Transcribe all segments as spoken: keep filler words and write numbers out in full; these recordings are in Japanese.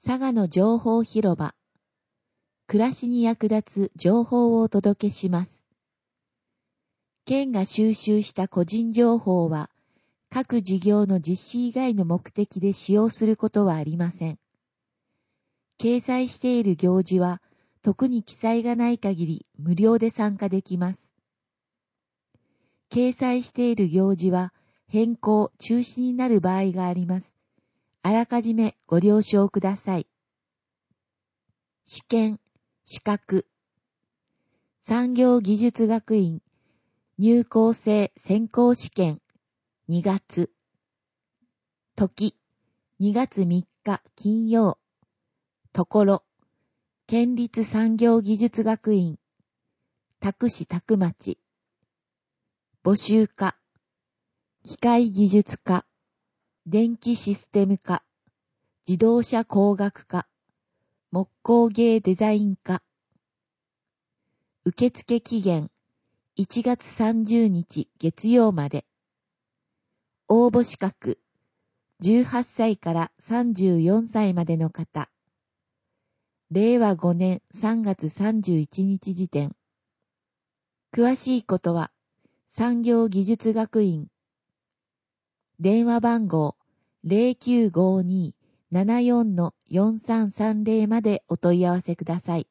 佐賀の情報広場。暮らしに役立つ情報をお届けします。県が収集した個人情報は、各事業の実施以外の目的で使用することはありません。掲載している行事は、特に記載がない限り無料で参加できます。掲載している行事は、変更、中止になる場合があります。あらかじめご了承ください。試験、資格。産業技術学院入校生選考試験にがつ。時、にがつみっか金曜。ところ、県立産業技術学院多久市多久町。募集科、機械技術科、電気システム科、自動車工学科、木工芸デザイン科。受付期限いちがつさんじゅうにち月曜まで。応募資格じゅうはっさいからさんじゅうよんさいまでの方。れいわごねんさんがつさんじゅういちにち時点。詳しいことは産業技術学院。電話番号 ゼロきゅうごに ななよん よんさんさんゼロ までお問い合わせください。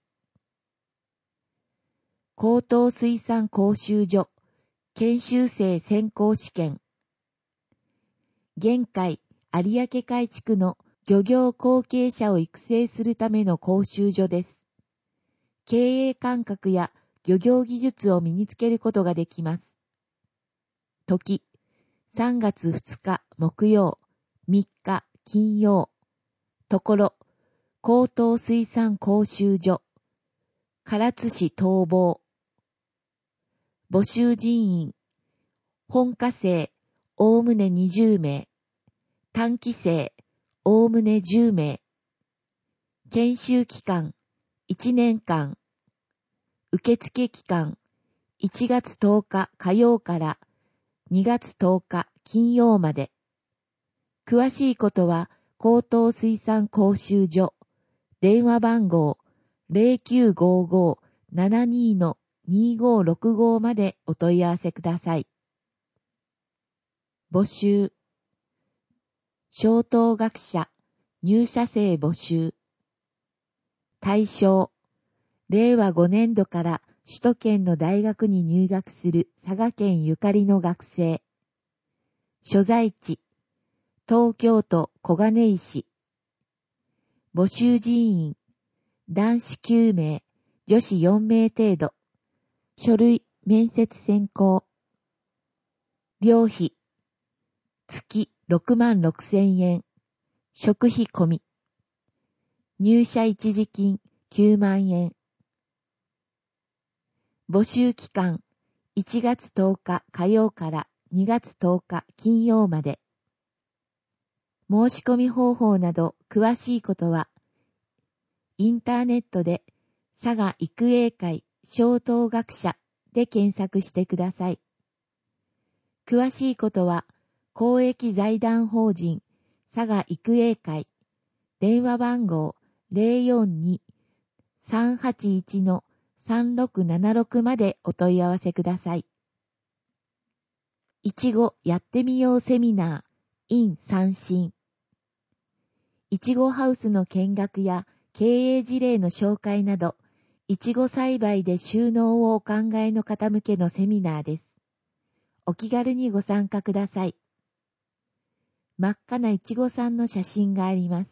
高等水産講習所研修生選考試験。現海有明海地区の漁業後継者を育成するための講習所です。経営感覚や漁業技術を身につけることができます。時、さんがつふつか木曜、みっか金曜。ところ、高等水産講習所、唐津市東房。募集人員、本科生、おおむねにじゅうめい、短期生、おおむねじゅうめい。研修期間、いちねんかん。受付期間、いちがつとおか火曜からにがつとおか金曜まで。詳しいことは、高等水産講習所、電話番号 ゼロきゅうごご ななに にごろくご までお問い合わせください。募集。小等学者、入社生募集。対象。れいわごねんどから首都圏の大学に入学する佐賀県ゆかりの学生。所在地。東京都小金井市。募集人員。男子きゅうめい、女子よんめい程度。書類、面接選考。寮費。月ろくまんろくせんえん。食費込み。入社一時金きゅうまんえん。募集期間いちがつとおか火曜からにがつとおか金曜まで。申し込み方法など詳しいことは、インターネットで佐賀育英会小等学者で検索してください。詳しいことは、公益財団法人佐賀育英会電話番号 ゼロよんに さんはちいち さんろくななろく までお問い合わせください。いちごやってみようセミナー in 三振。いちごハウスの見学や経営事例の紹介など、いちご栽培で収納をお考えの方向けのセミナーです。お気軽にご参加ください。真っ赤ないちごさんの写真があります。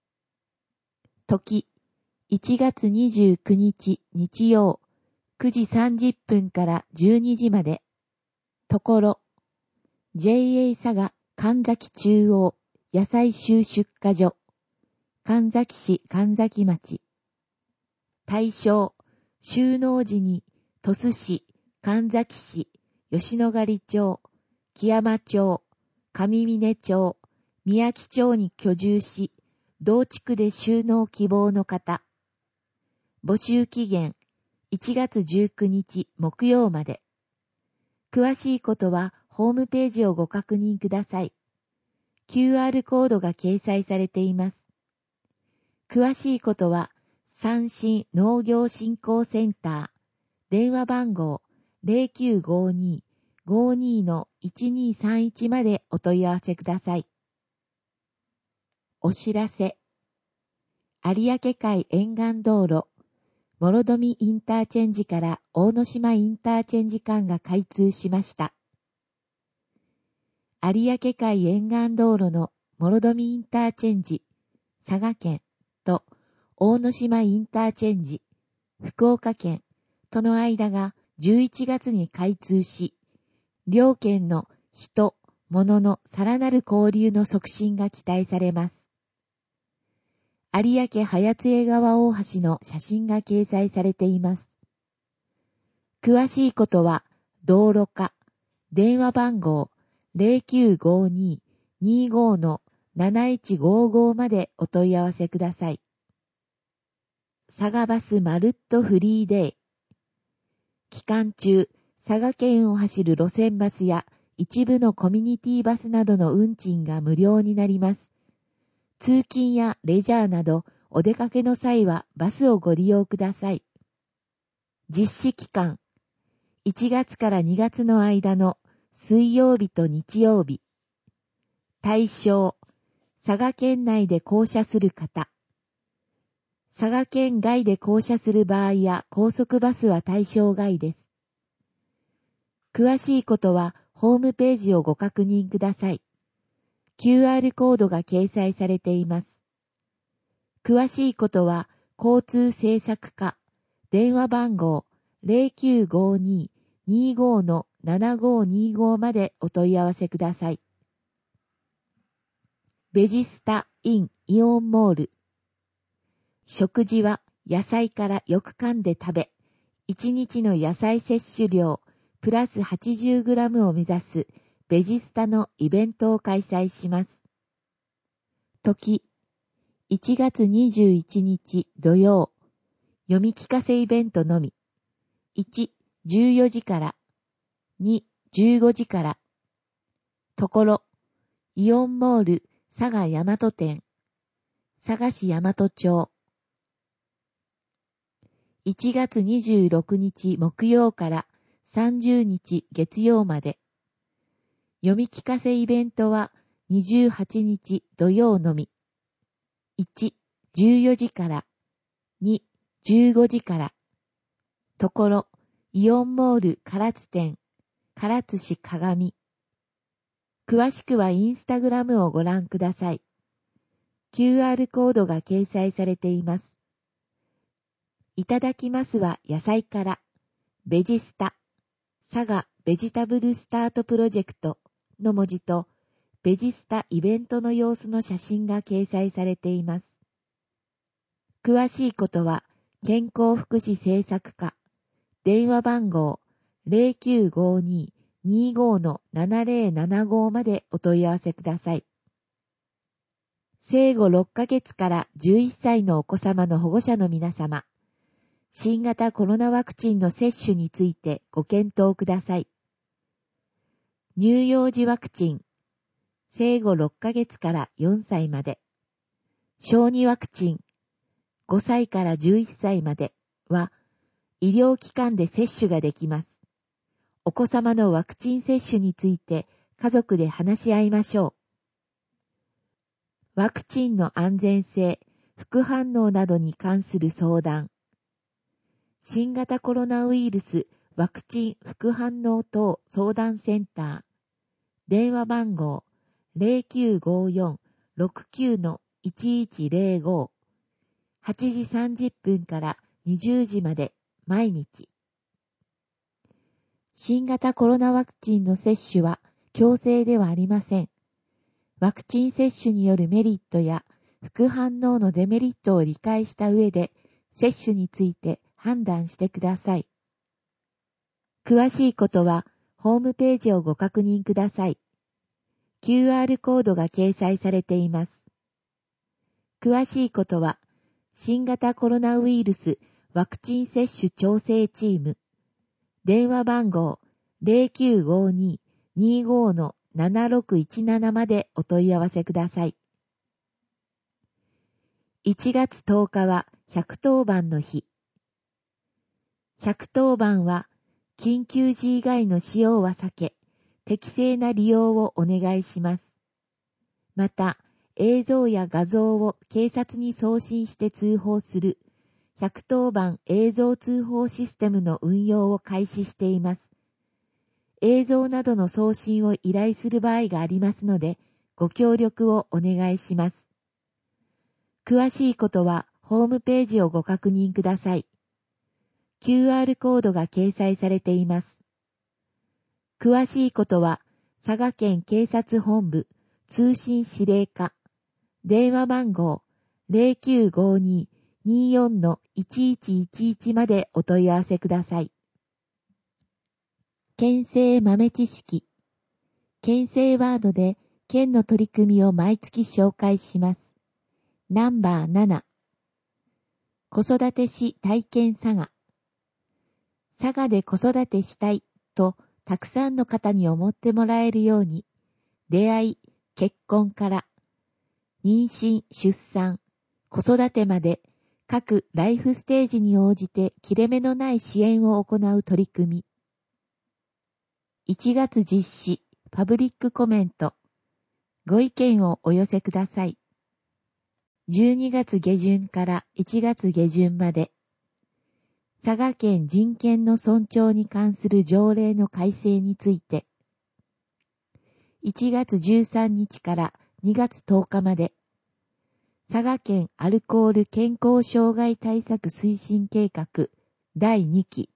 時、いちがつにじゅうくにち日曜、くじさんじゅっぷんからじゅうにじまで。ところ、ジェーエー 佐賀神崎中央野菜収出荷所、神崎市神崎町。対象、収納時に鳥栖市、神崎市、吉野ヶ里町、木山町、上峰町、宮城町に居住し、同地区で収納希望の方。募集期限いちがつじゅうくにち木曜まで。詳しいことはホームページをご確認ください。キューアール コードが掲載されています。 詳しいことは、三振農業振興センター、電話番号 ゼロきゅうごに ごに のいちにさんいち までお問い合わせください。お知らせ。有明海沿岸道路、諸富インターチェンジから大野島インターチェンジ間が開通しました。有明海沿岸道路の諸富インターチェンジ、佐賀県と大野島インターチェンジ、福岡県との間がじゅういちがつに開通し、両県の人、物のさらなる交流の促進が期待されます。有明早津江川大橋の写真が掲載されています。詳しいことは、道路課、電話番号 ゼロきゅうごに にご のなないちごご までお問い合わせください。佐賀バスまるっとフリーデー。期間中、佐賀県を走る路線バスや一部のコミュニティバスなどの運賃が無料になります。通勤やレジャーなどお出かけの際はバスをご利用ください。実施期間、いちがつからにがつの間の水曜日と日曜日。対象、佐賀県内で降車する方。佐賀県外で降車する場合や高速バスは対象外です。詳しいことはホームページをご確認ください。キューアール コードが掲載されています。詳しいことは交通政策課、電話番号 ゼロきゅうごに にご のななごにご までお問い合わせください。ベジスタインイオンモール。食事は野菜からよく噛んで食べ、いちにちの野菜摂取量プラス はちじゅうグラム を目指すベジスタのイベントを開催します。時、いちがつにじゅういちにち土曜、読み聞かせイベントのみ。いち、じゅうよじから。に、じゅうごじから。ところ、イオンモール佐賀大和店。佐賀市大和町。いちがつにじゅうろくにち木曜からさんじゅうにち月曜まで。読み聞かせイベントはにじゅうはちにち土曜のみ。いち、じゅうよじから。に、じゅうごじから。ところ、イオンモール唐津店、唐津市鏡。詳しくはインスタグラムをご覧ください。キューアール コードが掲載されています。いただきますは野菜から、ベジスタ、佐賀ベジタブルスタートプロジェクトの文字と、ベジスタイベントの様子の写真が掲載されています。詳しいことは、健康福祉政策課、電話番号 ゼロきゅうごに にご のななぜろななご までお問い合わせください。生後ろっかげつからじゅういっさいのお子様の保護者の皆様、新型コロナワクチンの接種についてご検討ください。乳幼児ワクチン、生後ろっかげつからよんさいまで。小児ワクチン、ごさいからじゅういっさいまでは、医療機関で接種ができます。お子様のワクチン接種について家族で話し合いましょう。ワクチンの安全性、副反応などに関する相談。新型コロナウイルスワクチン副反応等相談センター。電話番号 ゼロきゅうごよん ろくきゅう のいちいちゼロご。はちじさんじゅっぷんからにじゅうじまで毎日。新型コロナワクチンの接種は強制ではありません。ワクチン接種によるメリットや副反応のデメリットを理解した上で接種について判断してください。詳しいことはホームページをご確認ください。キューアール コードが掲載されています。詳しいことは新型コロナウイルスワクチン接種調整チーム。電話番号 ゼロきゅうごに にご のななろくいちなな までお問い合わせください。 いちがつとおかは百当番の日。百当番は緊急時以外の使用は避け、適正な利用をお願いします。また、映像や画像を警察に送信して通報する百当番映像通報システムの運用を開始しています。映像などの送信を依頼する場合がありますので、ご協力をお願いします。詳しいことはホームページをご確認ください。キューアール コードが掲載されています。詳しいことは佐賀県警察本部通信指令課電話番号 ゼロきゅうごに にーよん のいちいちいちいち までお問い合わせください。県政豆知識。県政ワードで県の取り組みを毎月紹介します。ナンバーなな。子育てし体験佐賀。佐賀で子育てしたいとたくさんの方に思ってもらえるように、出会い、結婚から、妊娠、出産、子育てまで各ライフステージに応じて切れ目のない支援を行う取り組み。いちがつ実施、パブリックコメント。ご意見をお寄せください。じゅうにがつ下旬からいちがつ下旬まで、佐賀県人権の尊重に関する条例の改正について、いちがつじゅうさんにちからにがつとおかまで、佐賀県アルコール健康障害対策推進計画だいにき。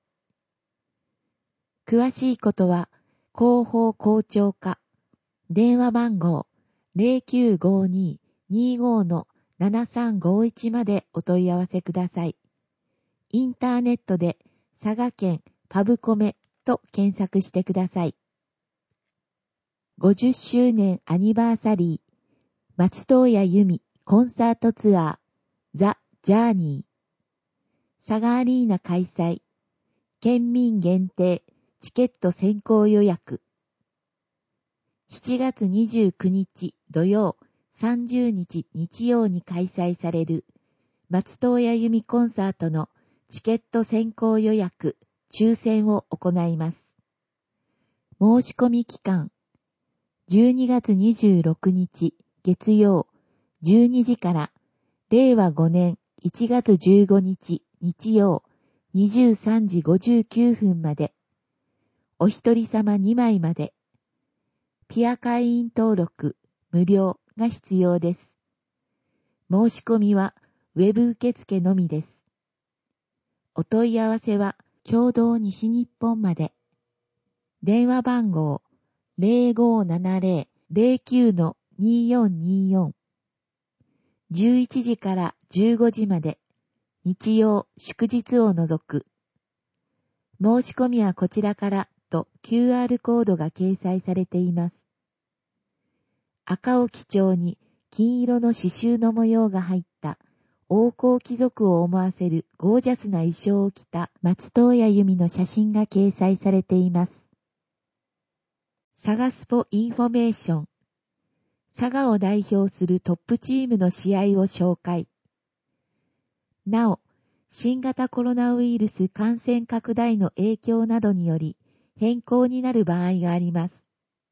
詳しいことは、広報校長課、電話番号 ゼロきゅうごに にーご のななさんごいちまでお問い合わせください。インターネットで佐賀県パブコメと検索してください。ごじゅっしゅうねんアニバーサリー松任谷由実コンサートツアーザ・ジャーニー佐賀アリーナ開催県民限定チケット先行予約しちがつにじゅうくにち土曜さんじゅうにち日曜に開催される松任谷由実コンサートのチケット先行予約抽選を行います。申し込み期間じゅうにがつにじゅうろくにち月曜じゅうにじかられいわごねんいちがつじゅうごにち日曜にじゅうさんじごじゅうきゅうふんまでお一人様にまいまでピア会員登録無料が必要です。申し込みはウェブ受付のみです。お問い合わせは共同西日本まで。電話番号 ゼロごーななゼロ ゼロきゅう のにーよんにーよん。じゅういちじからじゅうごじまで。日曜祝日を除く。申し込みはこちらからと キューアール コードが掲載されています。赤を基調に金色の刺繍の模様が入った王侯貴族を思わせるゴージャスな衣装を着た松任谷由実の写真が掲載されています。佐賀スポインフォメーション。佐賀を代表するトップチームの試合を紹介。なお、新型コロナウイルス感染拡大の影響などにより変更になる場合があります。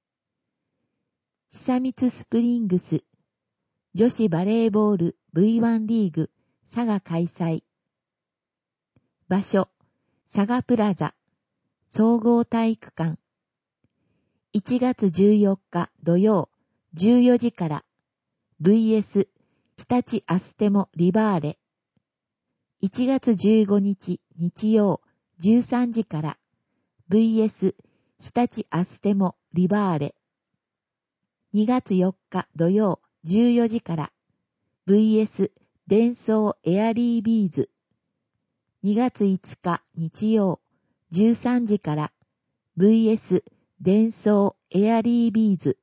久光スプリングス女子バレーボール ブイワン リーグ佐賀開催。場所佐賀プラザ総合体育館いちがつじゅうよっか土曜じゅうよじから ブイエス 日立アステモリバーレいちがつじゅうごにち日曜じゅうさんじから ブイエス 日立アステモリバーレにがつよっか土曜じゅうよじから ブイエス デンソーエアリービーズにがついつか日曜じゅうさんじから ブイエス デンソーエアリービーズ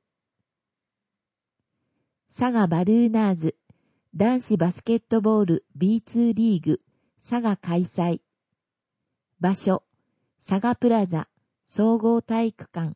佐賀バルーナーズ男子バスケットボール ビーツー リーグ佐賀開催。場所佐賀プラザ総合体育館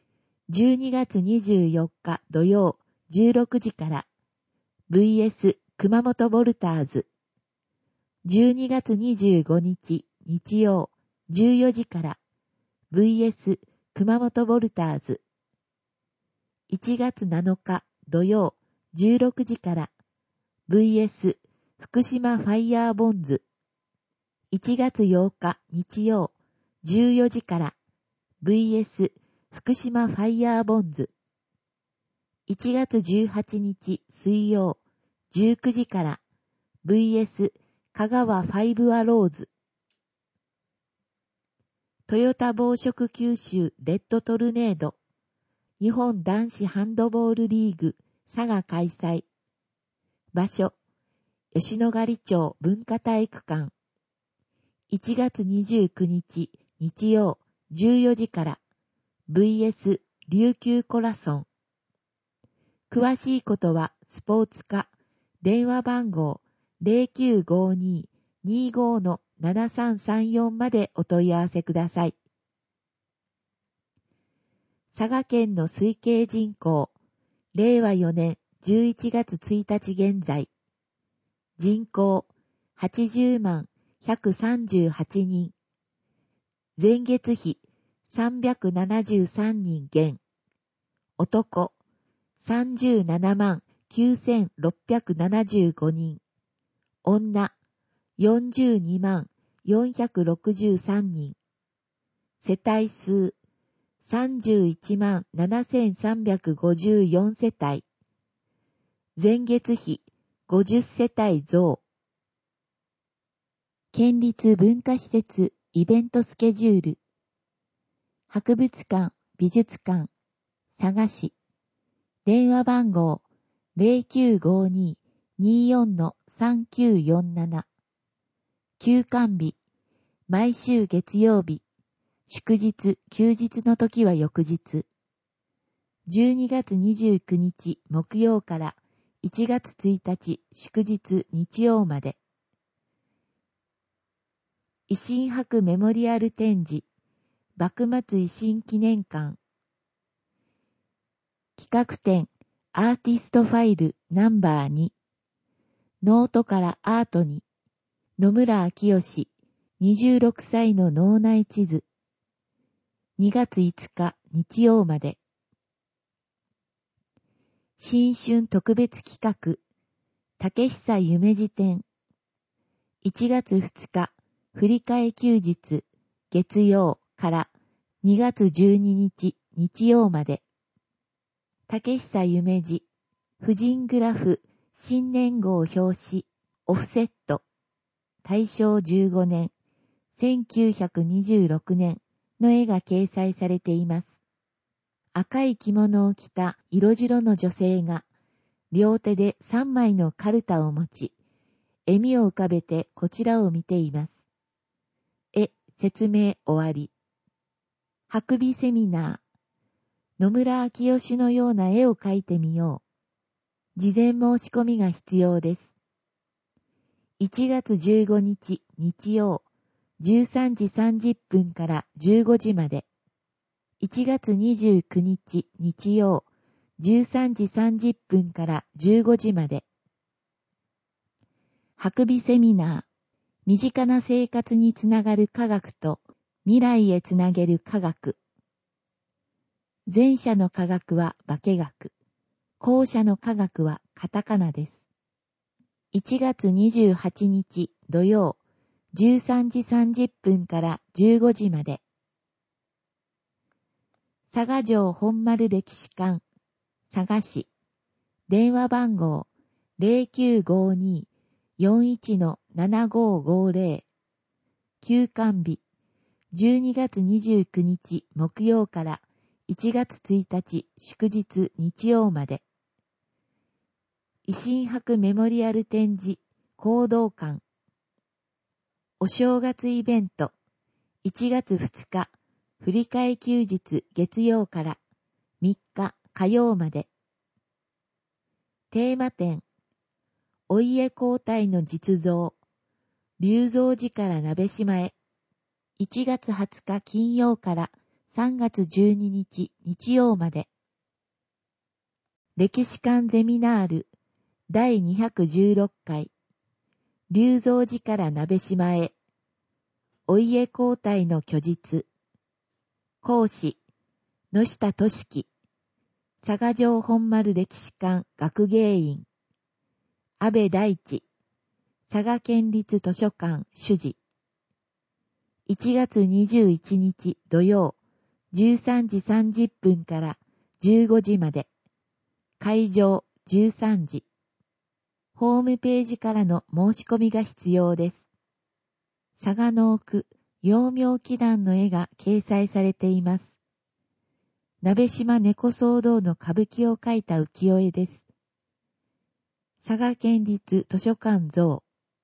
じゅうにがつにじゅうよっか土曜じゅうろくじから ブイエス熊本ボルターズ。じゅうにがつにじゅうごにち日曜じゅうよじから ブイエス 熊本ボルターズ。いちがつなのか土曜じゅうろくじから ブイエス 福島ファイヤーボンズ。いちがつようか日曜じゅうよじから ブイエス 福島ファイヤーボンズ。いちがつじゅうはちにち水曜じゅうくじから ブイエス 香川ファイブアローズ。トヨタ紡織九州レッドトルネード日本男子ハンドボールリーグ佐賀開催。場所吉野ヶ里町文化体育館。いちがつにじゅうくにち日曜じゅうよじから ブイエス 琉球コラソン。詳しいことはスポーツ課電話番号 ゼロきゅうごに にーご のななさんさんよん までお問い合わせください。佐賀県の推計人口、れいわよねんじゅういちがつついたち現在、人口はちじゅうまんひゃくさんじゅうはちにん、前月比さんびゃくななじゅうさんにん減、男さんじゅうななまんきゅうせんろっぴゃくななじゅうごにん、女よんじゅうにまんよんひゃくろくじゅうさんにん、世帯数さんじゅういちまんななせんさんびゃくごじゅうよんせたい、前月比ごじゅっせたい増。県立文化施設イベントスケジュール。博物館、美術館、佐賀市。電話番号 ゼロきゅうごに にーよん のさんきゅうよんなな。休館日、毎週月曜日。祝日、休日の時は翌日。じゅうにがつにじゅうくにち木曜からいちがつついたち祝日日曜まで。維新博メモリアル展示、幕末維新記念館。企画展、アーティストファイルナンバーに。ノートからアートに。野村明義、にじゅうろくさいの脳内地図。にがついつか日曜まで。新春特別企画、竹久夢辞典。いちがつふつか、振り替え休日、月曜からにがつじゅうににち日曜まで。竹久夢辞、婦人グラフ、新年号表紙、オフセット。大正じゅうごねん、せんきゅうひゃくにじゅうろくねんの絵が掲載されています。赤い着物を着た色白の女性が、両手でさんまいのカルタを持ち、笑みを浮かべてこちらを見ています。絵、説明終わり。白美セミナー。野村明義のような絵を描いてみよう。事前申し込みが必要です。いちがつじゅうごにち日曜、じゅうさんじさんじゅっぷんからじゅうごじまで。いちがつにじゅうくにち日曜、じゅうさんじさんじゅっぷんからじゅうごじまで。白美セミナー。身近な生活につながる科学と未来へつなげる科学。前者の科学は化学。後者の科学はカタカナです。いちがつにじゅうはちにち土曜、じゅうさんじさんじゅっぷんからじゅうごじまで。佐賀城本丸歴史館、佐賀市。電話番号 ゼロきゅうごに よんいち のななごごぜろ。休館日、じゅうにがつにじゅうくにち木曜からいちがつついたち祝日日曜まで。維新博メモリアル展示講道館。お正月イベント、いちがつふつか、振り替え休日月曜からみっか火曜まで。テーマ展、お家交代の実像、龍造寺から鍋島へ。いちがつはつか金曜からさんがつじゅうににち日曜まで。歴史館ゼミナール、 だいにひゃくじゅうろっかい、龍蔵寺から鍋島へ、お家交代の虚実、講師、野下俊樹、佐賀城本丸歴史館学芸員、安倍大地、佐賀県立図書館主事。いちがつにじゅういちにち土曜、じゅうさんじさんじゅっぷんからじゅうごじまで。会場じゅうさんじ。ホームページからの申し込みが必要です。佐賀の奥、陽明祈願の絵が掲載されています。鍋島猫騒動の歌舞伎を描いた浮世絵です。佐賀県立図書館像。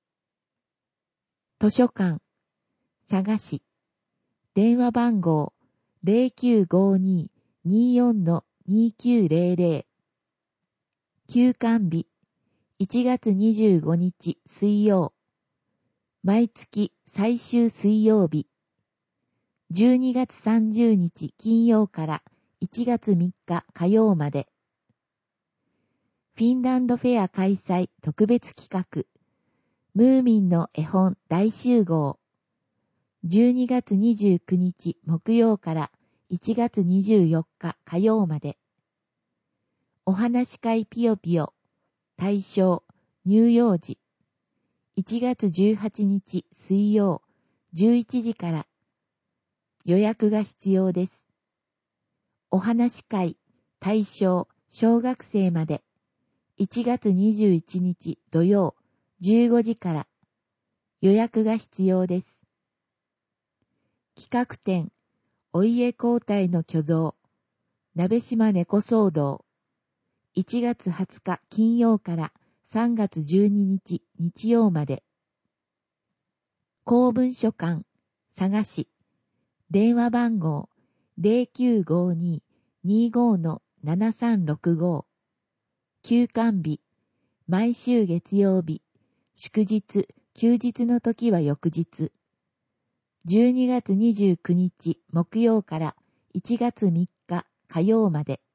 図書館、佐賀市。電話番号 ゼロきゅうごに にーよん にーきゅうゼロゼロ。休館日、いちがつにじゅうごにち水曜。毎月最終水曜日。じゅうにがつさんじゅうにち金曜からいちがつみっか火曜まで。フィンランドフェア開催特別企画。ムーミンの絵本大集合。じゅうにがつにじゅうくにち木曜からいちがつにじゅうよっか火曜まで。お話し会ぴよぴよ。対象、乳幼児。いちがつじゅうはちにち水曜、じゅういちじから。予約が必要です。お話し会、対象、小学生まで。いちがつにじゅういちにち土曜、じゅうごじから。予約が必要です。企画展、お家交代の巨像、鍋島猫騒動。いちがつはつか金曜からさんがつじゅうににち日曜まで。公文書館、佐賀市。電話番号 ゼロきゅうごに にーご ななさんろくご。休館日、毎週月曜日、祝日、休日の時は翌日。じゅうにがつにじゅうくにち木曜からいちがつみっか火曜まで。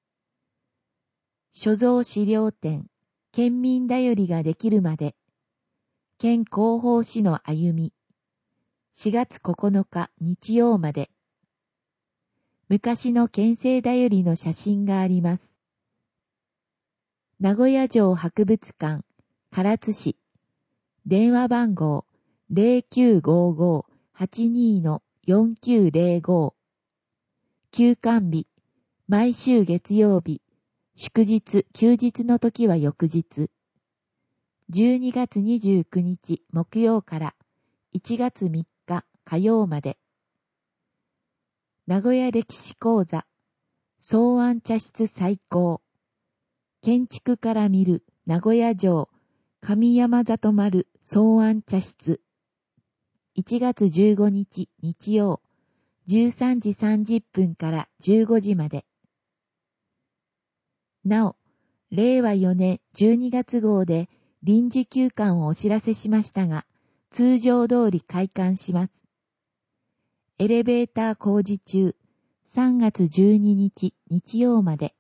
所蔵資料展、県民だよりができるまで。県広報誌の歩み。しがつここのか日曜まで。昔の県政だよりの写真があります。名古屋城博物館、唐津市。電話番号 ゼロきゅうごご はちに よんきゅうゼロご。休館日、毎週月曜日。祝日、休日の時は翌日。じゅうにがつにじゅうくにち木曜からいちがつみっか火曜まで。名古屋歴史講座、草庵茶室再興。建築から見る名古屋城、上山里丸草庵茶室。いちがつじゅうごにち日曜、じゅうさんじさんじゅっぷんからじゅうごじまで。なお、れいわよねんじゅうにがつ号で臨時休館をお知らせしましたが、通常通り開館します。エレベーター工事中、さんがつじゅうににち日曜まで。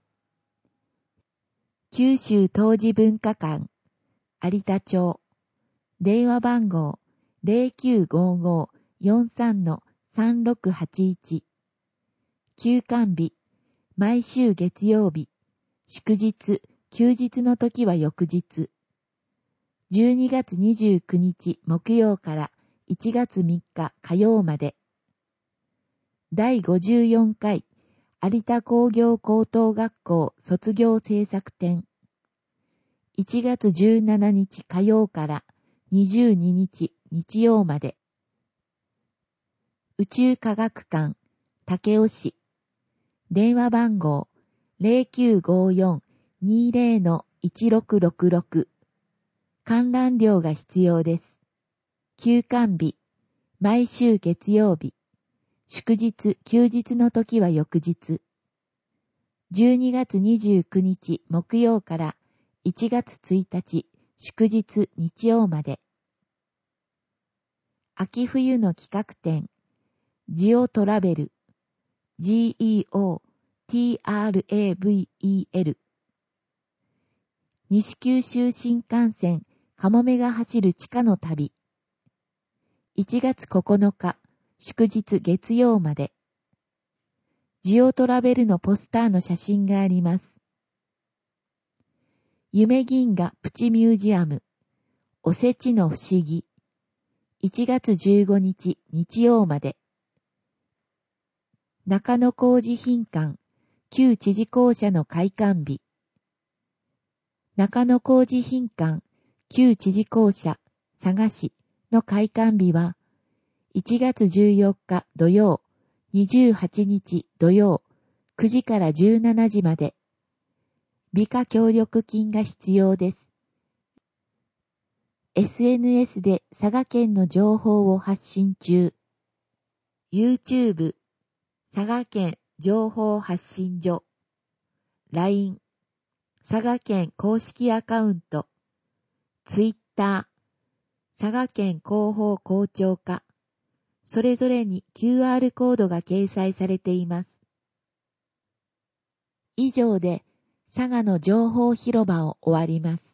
九州陶磁文化館、有田町。電話番号 ゼロきゅうごご よんさん さんろくはちいち。休館日、毎週月曜日。祝日、休日の時は翌日。じゅうにがつにじゅうくにち木曜からいちがつみっか火曜まで。だいごじゅうよんかい有田工業高等学校卒業制作展。いちがつじゅうしちにち火曜からにじゅうににち日曜まで。宇宙科学館、武雄市。電話番号ゼロきゅうごよん にーゼロ いちろくろくろく。観覧料が必要です。休館日、毎週月曜日。祝日、休日の時は翌日。じゅうにがつにじゅうくにち木曜からいちがつついたち祝日日曜まで。秋冬の企画展、ジオトラベル、ジーイーオーティーアールエーブイイーエル。 西九州新幹線かもめが走る地下の旅。いちがつここのか、祝日月曜まで。ジオトラベルのポスターの写真があります。夢銀河プチミュージアム、おせちの不思議。いちがつじゅうごにち日曜まで。中野工事品館、旧知事公舎の開館日。中野工事品館、旧知事公舎、佐賀市の開館日は、いちがつじゅうよっか土曜、にじゅうはちにち土曜、くじからじゅうしちじまで。美化協力金が必要です。エスエヌエス で佐賀県の情報を発信中。YouTube、佐賀県情報発信所。ライン、佐賀県公式アカウント。Twitter、佐賀県広報広聴課。それぞれに キューアール コードが掲載されています。以上で佐賀の情報広場を終わります。